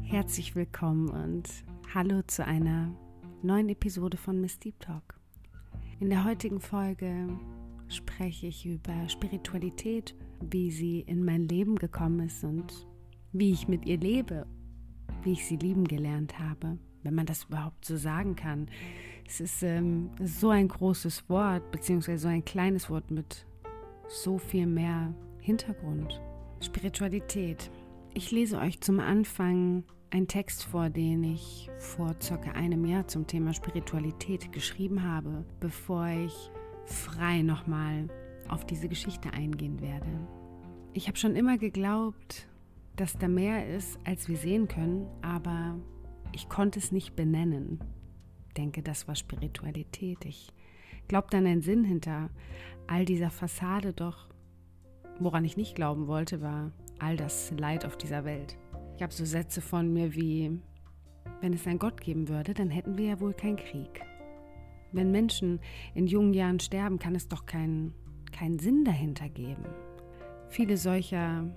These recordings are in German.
Herzlich willkommen und hallo zu einer neuen Episode von Miss Deep Talk. In der heutigen Folge spreche ich über Spiritualität, wie sie in mein Leben gekommen ist und wie ich mit ihr lebe, wie ich sie lieben gelernt habe, wenn man das überhaupt so sagen kann. Es ist so ein großes Wort, beziehungsweise so ein kleines Wort mit so viel mehr Hintergrund. Spiritualität. Ich lese euch zum Anfang einen Text vor, den ich vor circa einem Jahr zum Thema Spiritualität geschrieben habe, bevor ich frei nochmal auf diese Geschichte eingehen werde. Ich habe schon immer geglaubt, dass da mehr ist, als wir sehen können, aber ich konnte es nicht benennen. Ich denke, das war Spiritualität. Ich glaubte an einen Sinn hinter all dieser Fassade, doch woran ich nicht glauben wollte, war all das Leid auf dieser Welt. Ich habe so Sätze von mir wie, wenn es einen Gott geben würde, dann hätten wir ja wohl keinen Krieg. Wenn Menschen in jungen Jahren sterben, kann es doch keinen Sinn dahinter geben. Viele solcher,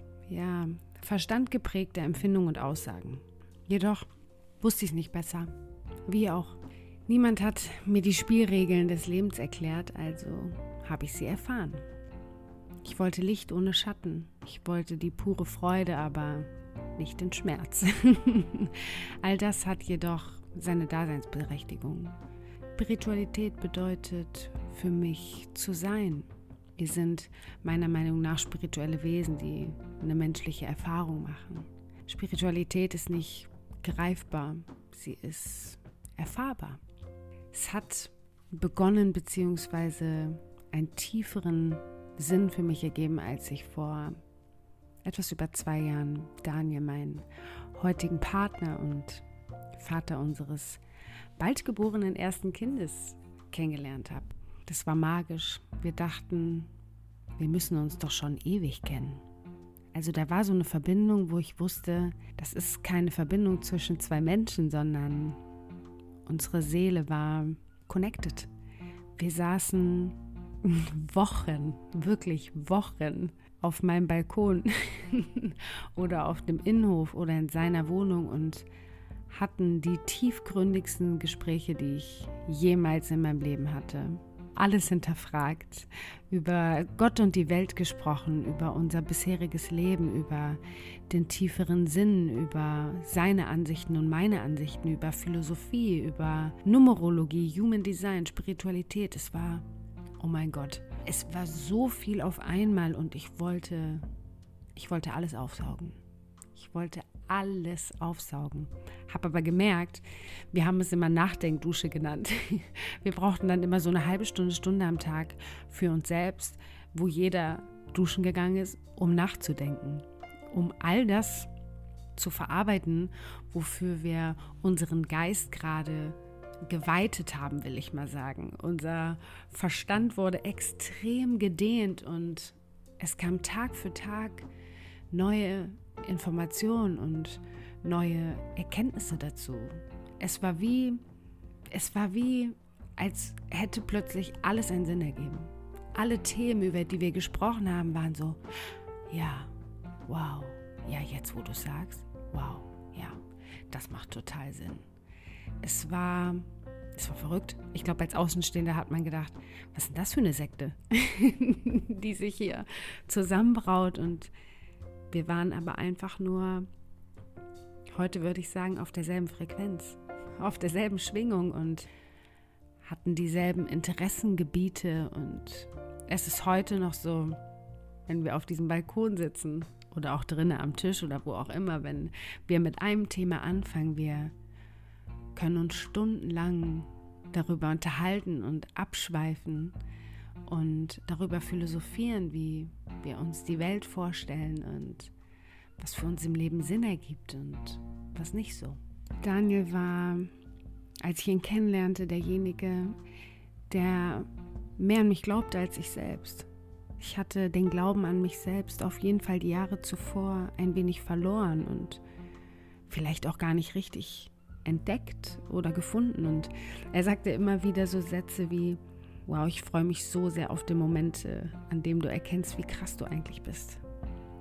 verstandgeprägter Empfindungen und Aussagen. Jedoch wusste ich es nicht besser. Wie auch. Niemand hat mir die Spielregeln des Lebens erklärt, also habe ich sie erfahren. Ich wollte Licht ohne Schatten. Ich wollte die pure Freude, aber nicht den Schmerz. All das hat jedoch seine Daseinsberechtigung. Spiritualität bedeutet für mich zu sein. Wir sind meiner Meinung nach spirituelle Wesen, die eine menschliche Erfahrung machen. Spiritualität ist nicht greifbar, sie ist erfahrbar. Es hat begonnen bzw. einen tieferen Sinn für mich ergeben, als ich vor etwas über 2 Jahren Daniel, meinen heutigen Partner und Vater unseres bald geborenen ersten Kindes, kennengelernt habe. Das war magisch. Wir dachten, wir müssen uns doch schon ewig kennen. Also da war so eine Verbindung, wo ich wusste, das ist keine Verbindung zwischen 2 Menschen, sondern unsere Seele war connected. Wir saßen Wochen, wirklich Wochen auf meinem Balkon oder auf dem Innenhof oder in seiner Wohnung und hatten die tiefgründigsten Gespräche, die ich jemals in meinem Leben hatte. Alles hinterfragt, über Gott und die Welt gesprochen, über unser bisheriges Leben, über den tieferen Sinn, über seine Ansichten und meine Ansichten, über Philosophie, über Numerologie, Human Design, Spiritualität. Es war, oh mein Gott, es war so viel auf einmal und ich wollte alles aufsaugen. Ich wollte alles aufsaugen. Habe aber gemerkt, wir haben es immer Nachdenkdusche genannt. Wir brauchten dann immer so eine halbe Stunde am Tag für uns selbst, wo jeder duschen gegangen ist, um nachzudenken, um all das zu verarbeiten, wofür wir unseren Geist gerade geweitet haben, will ich mal sagen. Unser Verstand wurde extrem gedehnt und es kam Tag für Tag neue Informationen und neue Erkenntnisse dazu. Es war wie, als hätte plötzlich alles einen Sinn ergeben. Alle Themen, über die wir gesprochen haben, waren so, ja, wow, ja, jetzt wo du sagst, wow, ja, das macht total Sinn. Es war verrückt. Ich glaube, als Außenstehender hat man gedacht, was ist denn das für eine Sekte, die sich hier zusammenbraut, und wir waren aber einfach nur, heute würde ich sagen, auf derselben Frequenz, auf derselben Schwingung und hatten dieselben Interessengebiete. Und es ist heute noch so, wenn wir auf diesem Balkon sitzen oder auch drinnen am Tisch oder wo auch immer, wenn wir mit einem Thema anfangen, wir können uns stundenlang darüber unterhalten und abschweifen und darüber philosophieren, wie wir uns die Welt vorstellen und was für uns im Leben Sinn ergibt und was nicht so. Daniel war, als ich ihn kennenlernte, derjenige, der mehr an mich glaubte als ich selbst. Ich hatte den Glauben an mich selbst auf jeden Fall die Jahre zuvor ein wenig verloren und vielleicht auch gar nicht richtig entdeckt oder gefunden. Und er sagte immer wieder so Sätze wie, wow, ich freue mich so sehr auf den Moment, an dem du erkennst, wie krass du eigentlich bist.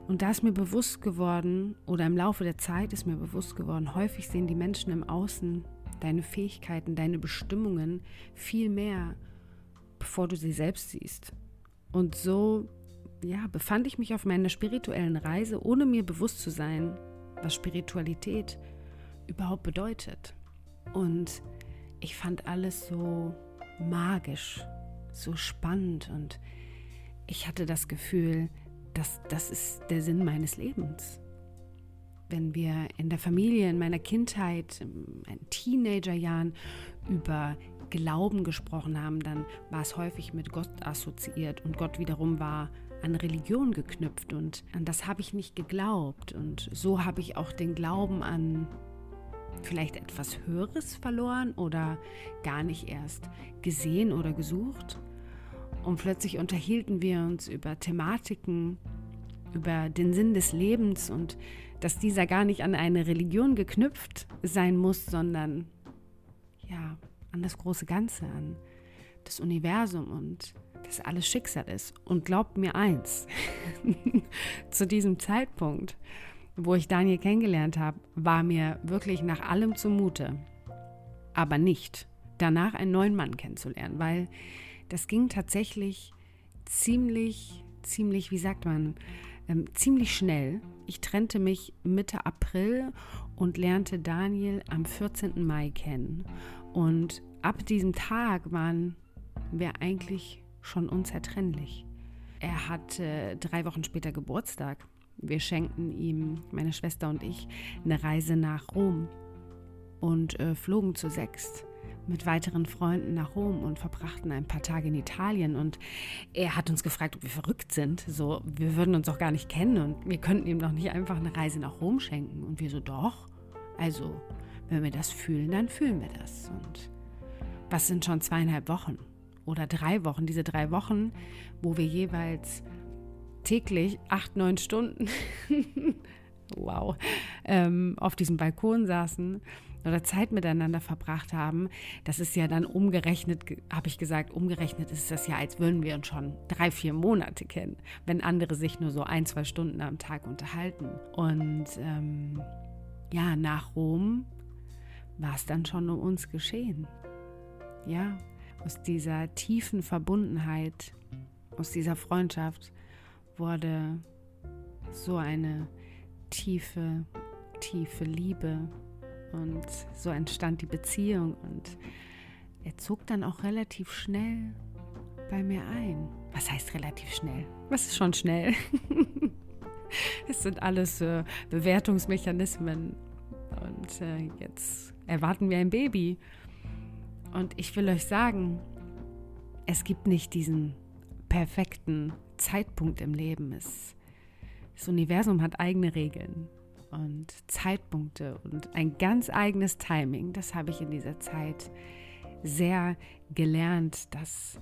Und da ist mir bewusst geworden, oder im Laufe der Zeit ist mir bewusst geworden, häufig sehen die Menschen im Außen deine Fähigkeiten, deine Bestimmungen viel mehr, bevor du sie selbst siehst. Und so befand ich mich auf meiner spirituellen Reise, ohne mir bewusst zu sein, was Spiritualität überhaupt bedeutet. Und ich fand alles so magisch, so spannend und ich hatte das Gefühl, das ist der Sinn meines Lebens. Wenn wir in der Familie, in meiner Kindheit, in meinen Teenagerjahren über Glauben gesprochen haben, dann war es häufig mit Gott assoziiert und Gott wiederum war an Religion geknüpft und an das habe ich nicht geglaubt und so habe ich auch den Glauben an vielleicht etwas Höheres verloren oder gar nicht erst gesehen oder gesucht. Und plötzlich unterhielten wir uns über Thematiken, über den Sinn des Lebens und dass dieser gar nicht an eine Religion geknüpft sein muss, sondern an das große Ganze, an das Universum und dass alles Schicksal ist. Und glaubt mir eins, zu diesem Zeitpunkt, wo ich Daniel kennengelernt habe, war mir wirklich nach allem zumute, aber nicht danach einen neuen Mann kennenzulernen, weil das ging tatsächlich ziemlich, wie sagt man, ziemlich schnell. Ich trennte mich Mitte April und lernte Daniel am 14. Mai kennen. Und ab diesem Tag waren wir eigentlich schon unzertrennlich. Er hatte 3 Wochen später Geburtstag. Wir schenkten ihm, meine Schwester und ich, eine Reise nach Rom und flogen zu 6 mit weiteren Freunden nach Rom und verbrachten ein paar Tage in Italien. Und er hat uns gefragt, ob wir verrückt sind. So, wir würden uns auch gar nicht kennen und wir könnten ihm doch nicht einfach eine Reise nach Rom schenken. Und wir so, doch. Also, wenn wir das fühlen, dann fühlen wir das. Und was sind schon 2,5 Wochen oder 3 Wochen? Diese 3 Wochen, wo wir jeweils täglich 8, 9 Stunden wow, auf diesem Balkon saßen oder Zeit miteinander verbracht haben, das ist ja dann umgerechnet, habe ich gesagt, umgerechnet ist das ja, als würden wir uns schon 3, 4 Monate kennen, wenn andere sich nur so 1, 2 Stunden am Tag unterhalten. Und nach Rom war es dann schon um uns geschehen. Ja, aus dieser tiefen Verbundenheit, aus dieser Freundschaft wurde so eine tiefe Liebe und so entstand die Beziehung und er zog dann auch relativ schnell bei mir ein. Was heißt relativ schnell? Was ist schon schnell? Es sind alles Bewertungsmechanismen und jetzt erwarten wir ein Baby. Und ich will euch sagen, es gibt nicht diesen perfekten Zeitpunkt im Leben. Das Universum hat eigene Regeln und Zeitpunkte und ein ganz eigenes Timing. Das habe ich in dieser Zeit sehr gelernt, dass,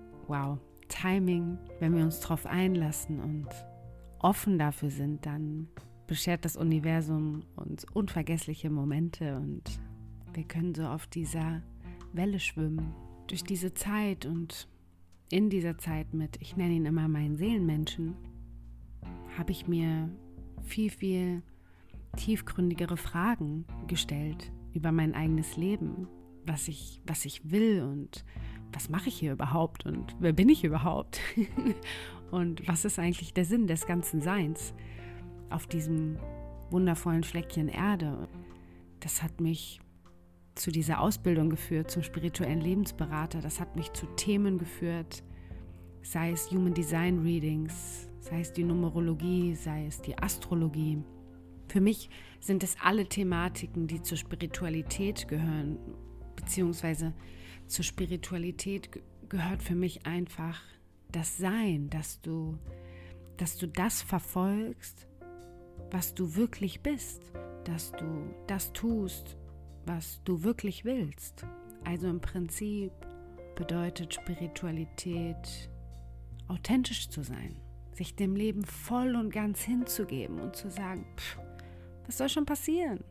Timing, wenn wir uns darauf einlassen und offen dafür sind, dann beschert das Universum uns unvergessliche Momente und wir können so auf dieser Welle schwimmen. Durch diese Zeit und in dieser Zeit mit, ich nenne ihn immer meinen Seelenmenschen, habe ich mir viel tiefgründigere Fragen gestellt über mein eigenes Leben, was ich will und was mache ich hier überhaupt und wer bin ich überhaupt und was ist eigentlich der Sinn des ganzen Seins auf diesem wundervollen Fleckchen Erde. Das hat mich zu dieser Ausbildung geführt, zum spirituellen Lebensberater. Das hat mich zu Themen geführt, sei es Human Design Readings, sei es die Numerologie, sei es die Astrologie. Für mich sind es alle Thematiken, die zur Spiritualität gehören, beziehungsweise zur Spiritualität gehört für mich einfach das Sein, dass du das verfolgst, was du wirklich bist, dass du das tust, was du wirklich willst. Also im Prinzip bedeutet Spiritualität, authentisch zu sein, sich dem Leben voll und ganz hinzugeben und zu sagen, was soll schon passieren?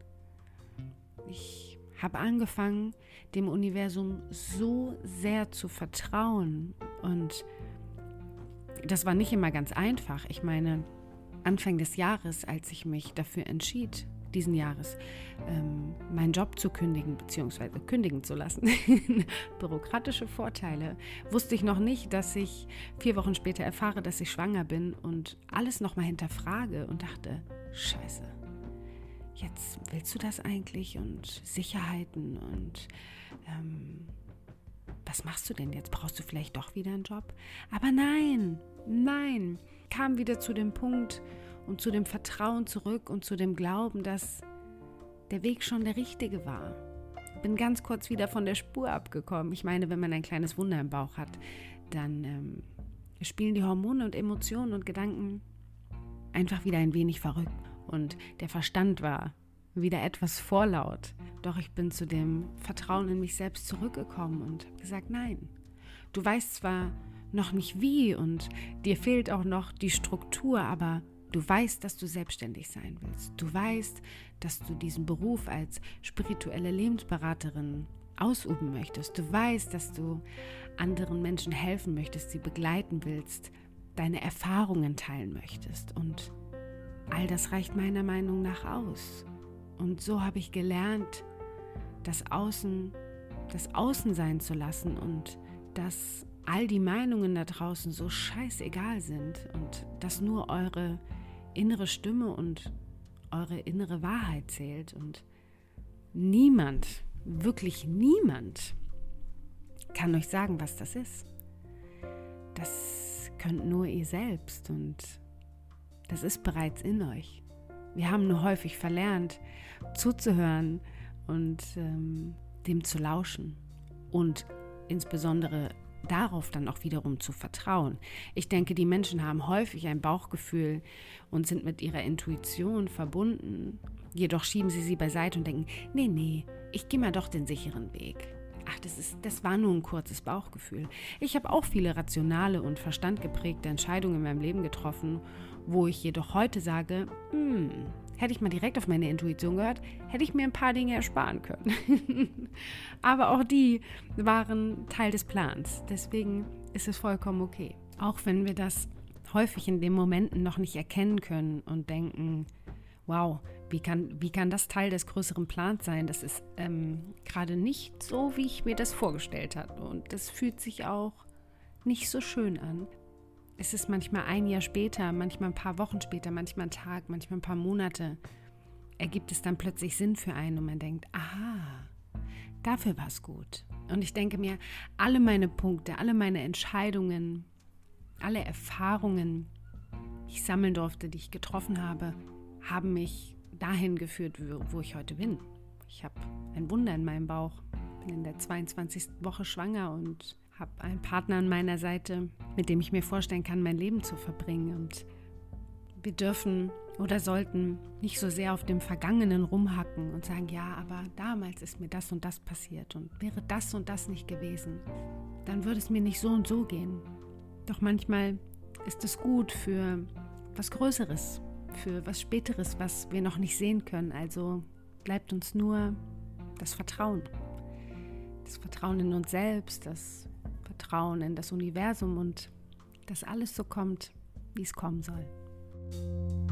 Ich habe angefangen, dem Universum so sehr zu vertrauen und das war nicht immer ganz einfach. Ich meine, Anfang des Jahres, als ich mich dafür entschied, diesen Jahres, meinen Job zu kündigen, beziehungsweise kündigen zu lassen, bürokratische Vorteile, wusste ich noch nicht, dass ich 4 Wochen später erfahre, dass ich schwanger bin und alles nochmal hinterfrage und dachte, Scheiße, jetzt willst du das eigentlich und Sicherheiten und was machst du denn jetzt? Brauchst du vielleicht doch wieder einen Job? Aber nein, kam wieder zu dem Punkt und zu dem Vertrauen zurück und zu dem Glauben, dass der Weg schon der richtige war. Bin ganz kurz wieder von der Spur abgekommen. Ich meine, wenn man ein kleines Wunder im Bauch hat, dann spielen die Hormone und Emotionen und Gedanken einfach wieder ein wenig verrückt. Und der Verstand war wieder etwas vorlaut. Doch ich bin zu dem Vertrauen in mich selbst zurückgekommen und habe gesagt, nein, du weißt zwar noch nicht wie und dir fehlt auch noch die Struktur, aber du weißt, dass du selbstständig sein willst. Du weißt, dass du diesen Beruf als spirituelle Lebensberaterin ausüben möchtest. Du weißt, dass du anderen Menschen helfen möchtest, sie begleiten willst, deine Erfahrungen teilen möchtest. Und all das reicht meiner Meinung nach aus. Und so habe ich gelernt, das Außen sein zu lassen und dass all die Meinungen da draußen so scheißegal sind und dass nur eure innere Stimme und eure innere Wahrheit zählt und niemand, wirklich niemand kann euch sagen, was das ist. Das könnt nur ihr selbst und das ist bereits in euch. Wir haben nur häufig verlernt, zuzuhören und dem zu lauschen und insbesondere darauf dann auch wiederum zu vertrauen. Ich denke, die Menschen haben häufig ein Bauchgefühl und sind mit ihrer Intuition verbunden. Jedoch schieben sie beiseite und denken, nee, ich gehe mal doch den sicheren Weg. Ach, das war nur ein kurzes Bauchgefühl. Ich habe auch viele rationale und verstandgeprägte Entscheidungen in meinem Leben getroffen, wo ich jedoch heute sage, hätte ich mal direkt auf meine Intuition gehört, hätte ich mir ein paar Dinge ersparen können. Aber auch die waren Teil des Plans. Deswegen ist es vollkommen okay. Auch wenn wir das häufig in den Momenten noch nicht erkennen können und denken, wow, wie kann das Teil des größeren Plans sein? Das ist gerade nicht so, wie ich mir das vorgestellt habe. Und das fühlt sich auch nicht so schön an. Es ist manchmal ein Jahr später, manchmal ein paar Wochen später, manchmal ein Tag, manchmal ein paar Monate, ergibt es dann plötzlich Sinn für einen und man denkt, aha, dafür war es gut. Und ich denke mir, alle meine Punkte, alle meine Entscheidungen, alle Erfahrungen, die ich sammeln durfte, die ich getroffen habe, haben mich dahin geführt, wo ich heute bin. Ich habe ein Wunder in meinem Bauch, bin in der 22. Woche schwanger und habe einen Partner an meiner Seite, mit dem ich mir vorstellen kann, mein Leben zu verbringen. Und wir dürfen oder sollten nicht so sehr auf dem Vergangenen rumhacken und sagen, ja, aber damals ist mir das und das passiert und wäre das und das nicht gewesen, dann würde es mir nicht so und so gehen. Doch manchmal ist es gut für was Größeres, für was Späteres, was wir noch nicht sehen können. Also bleibt uns nur das Vertrauen. Das Vertrauen in uns selbst, das Vertrauen in das Universum und dass alles so kommt, wie es kommen soll.